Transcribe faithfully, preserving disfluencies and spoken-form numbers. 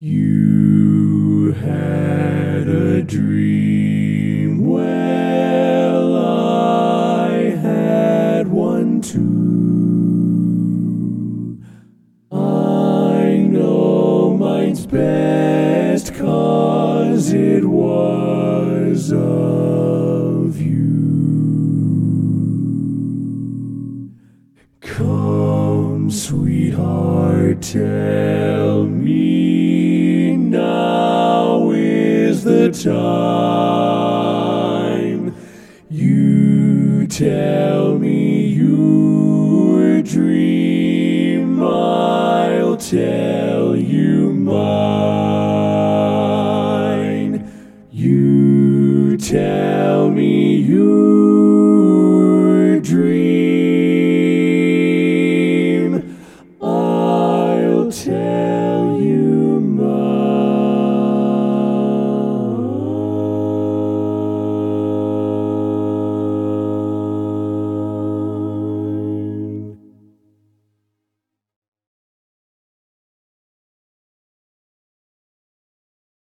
You had a dream, well, I had one too. I know mine's best 'cause it was of you. Come, sweetheart, tell me now is the time. You tell me your dream, I'll tell you mine. You tell me your